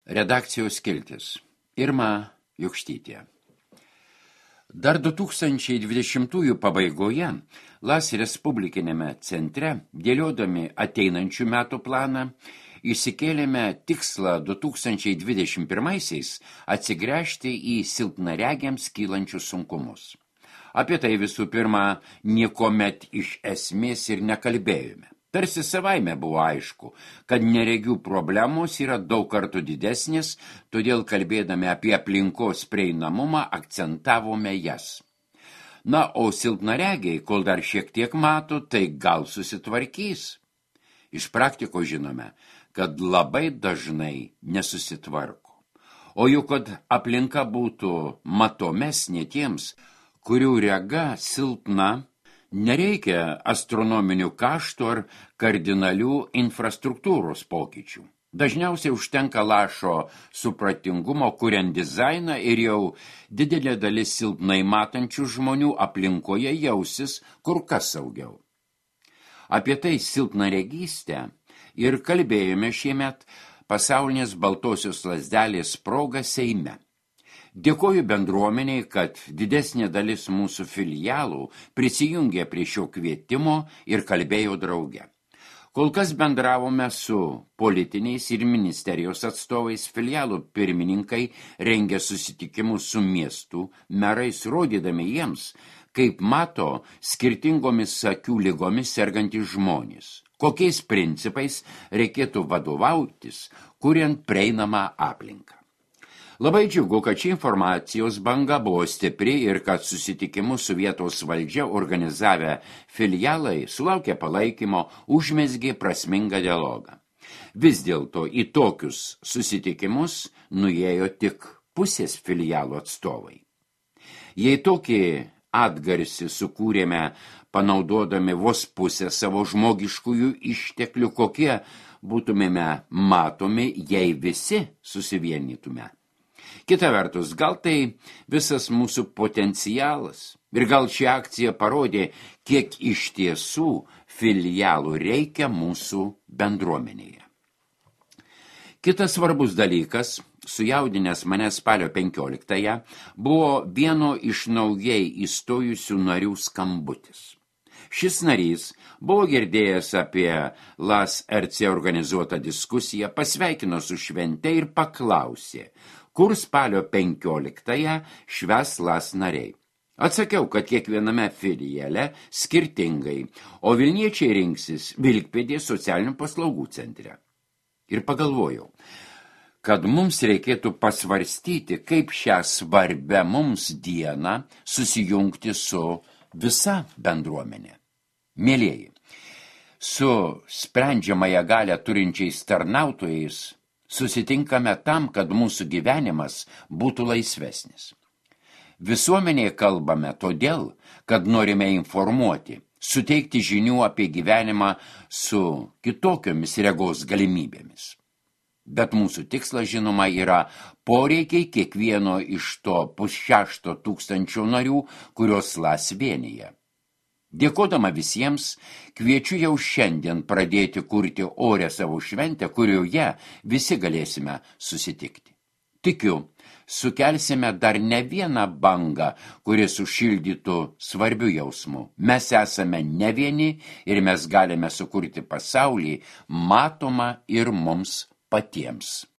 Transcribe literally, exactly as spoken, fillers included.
Redakcijos skiltis. Irma Jukštytė. Dar du tūkstančiai dvidešimtųjų pabaigoje Las Respublikinėme centre, dėliodami ateinančių metų planą, išsikėlėme tikslą du tūkstančiai dvidešimt pirmaisiais atsigręžti į silpnaregiams kylančius sunkumus. Apie tai visų pirma niekuomet iš esmės ir nekalbėjome. Tarsi savaime buvo aišku, kad neregių problemos yra daug kartų didesnės, todėl kalbėdami apie aplinkos prieinamumą akcentavome jas. Na, o silpnaregiai, kol dar šiek tiek mato, tai gal susitvarkys. Iš praktikos žinome, kad labai dažnai nesusitvarko. O juk, kad aplinka būtų matomesnė tiems, kurių rega silpna, nereikia astronominių kaštų ar kardinalių infrastruktūros pokyčių. Dažniausiai užtenka lašo supratingumo, kuriant dizainą, ir jau didelė dalis silpnai matančių žmonių aplinkoje jausis kur kas saugiau. Apie tai silpnaregystę ir kalbėjome šiemet pasaulinės baltosios lazdelės proga Seime. Dėkoju bendruomeniai, kad didesnė dalis mūsų filialų prisijungė prie šio kvietimo ir kalbėjo drauge. Kol kas bendravome su politiniais ir ministerijos atstovais, filialų pirmininkai rengė susitikimus su miestų merais, rodydami jiems, kaip mato skirtingomis akių ligomis sergantys žmonės, kokiais principais reikėtų vadovautis, kuriant prieinamą aplinką. Labai džiugu, kad ši informacijos banga buvo stipri ir kad susitikimus su vietos valdžia organizavę filialai sulaukė palaikymo, užmezgė prasmingą dialogą. Vis dėlto į tokius susitikimus nuėjo tik pusės filialų atstovai. Jei tokį atgarsį sukūrėme panaudodami vos pusę savo žmogiškųjų išteklių, kokie būtumėme matomi, jei visi susivienytume. Kita vertus, gal tai visas mūsų potencialas ir gal ši akcija parodė, kiek iš tiesų filialų reikia mūsų bendruomenėje. Kitas svarbus dalykas, sujaudinęs mane spalio penkioliktąją, buvo vieno iš naujai įstojusių narių skambutis. Šis narys buvo girdėjęs apie Las R C organizuotą diskusiją, pasveikino su švente ir paklausė, kur spalio penkioliktąją švęs Las nariai. Atsakiau, kad kiekviename filiale skirtingai, o Vilniečiai rinksis Vilkpėdės socialinių paslaugų centre. Ir pagalvojau, kad mums reikėtų pasvarstyti, kaip šią svarbę mums dieną susijungti su visa bendruomenė. Mielieji, su sprendžiamąją galią turinčiais tarnautojais susitinkame tam, kad mūsų gyvenimas būtų laisvesnis. Visuomenėje kalbame todėl, kad norime informuoti, suteikti žinių apie gyvenimą su kitokiomis regos galimybėmis. Bet mūsų tikslas, žinoma, yra poreikiai kiekvieno iš to pusšešto tūkstančio narių, kurios Las vienyje. Dėkodama visiems, kviečiu jau šiandien pradėti kurti orę savo šventę, kurioje visi galėsime susitikti. Tikiu, sukelsime dar ne vieną bangą, kuris sušildytų svarbių jausmų. Mes esame ne vieni ir mes galime sukurti pasaulį matomą ir mums patiems.